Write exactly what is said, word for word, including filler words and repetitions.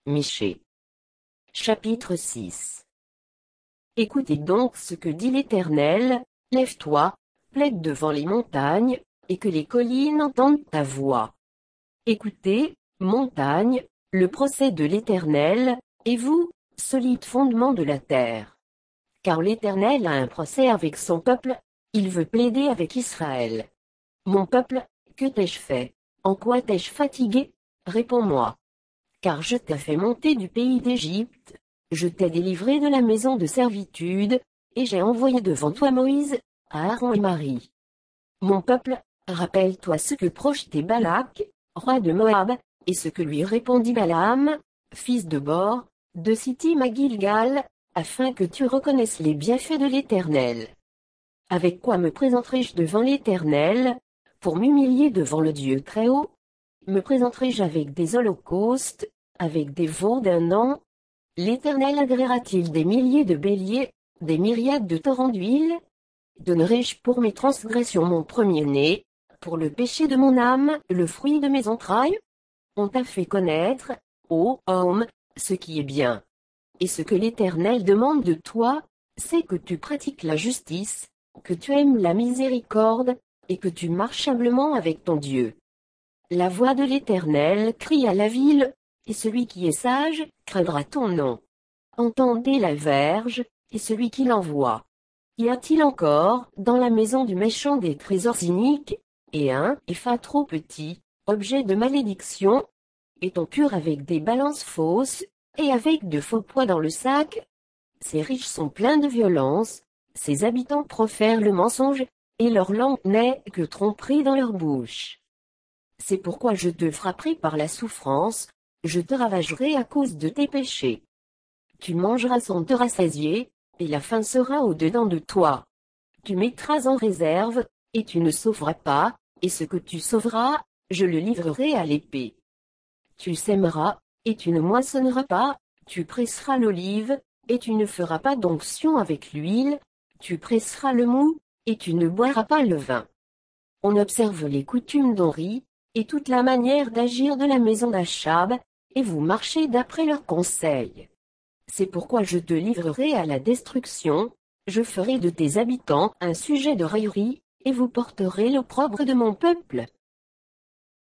Michée. Chapitre six. Écoutez donc ce que dit l'Éternel, lève-toi, plaide devant les montagnes, et que les collines entendent ta voix. Écoutez, montagnes, le procès de l'Éternel, et vous, solides fondements de la terre. Car l'Éternel a un procès avec son peuple, il veut plaider avec Israël. Mon peuple, que t'ai-je fait? En quoi t'ai-je fatigué? Réponds-moi. Car je t'ai fait monter du pays d'Égypte, je t'ai délivré de la maison de servitude, et j'ai envoyé devant toi Moïse, Aaron et Marie. Mon peuple, rappelle-toi ce que projetait Balak, roi de Moab, et ce que lui répondit Balaam, fils de Bor, de Sittim à Gilgal, afin que tu reconnaisses les bienfaits de l'Éternel. Avec quoi me présenterai-je devant l'Éternel, pour m'humilier devant le Dieu Très-Haut? Me présenterai-je avec des holocaustes, avec des veaux d'un an? L'Éternel agréera-t-il des milliers de béliers, des myriades de torrents d'huile? Donnerai-je pour mes transgressions mon premier-né, pour le péché de mon âme, le fruit de mes entrailles? On t'a fait connaître, ô homme, ce qui est bien. Et ce que l'Éternel demande de toi, c'est que tu pratiques la justice, que tu aimes la miséricorde, et que tu marches humblement avec ton Dieu. La voix de l'Éternel crie à la ville, et celui qui est sage, craindra ton nom. Entendez la verge, et celui qui l'envoie. Y a-t-il encore, dans la maison du méchant des trésors iniques, et un épha trop petit, objet de malédiction? Est-on pur avec des balances fausses, et avec de faux poids dans le sac? Ces riches sont pleins de violence, ces habitants profèrent le mensonge, et leur langue n'est que tromperie dans leur bouche. C'est pourquoi je te frapperai par la souffrance, je te ravagerai à cause de tes péchés. Tu mangeras sans te rassasier, et la faim sera au-dedans de toi. Tu mettras en réserve, et tu ne sauveras pas, et ce que tu sauveras, je le livrerai à l'épée. Tu sèmeras, et tu ne moissonneras pas, tu presseras l'olive, et tu ne feras pas d'onction avec l'huile, tu presseras le mou, et tu ne boiras pas le vin. On observe les coutumes d'Henri, et toute la manière d'agir de la maison d'Achab, et vous marchez d'après leurs conseils. C'est pourquoi je te livrerai à la destruction, je ferai de tes habitants un sujet de raillerie, et vous porterez l'opprobre de mon peuple.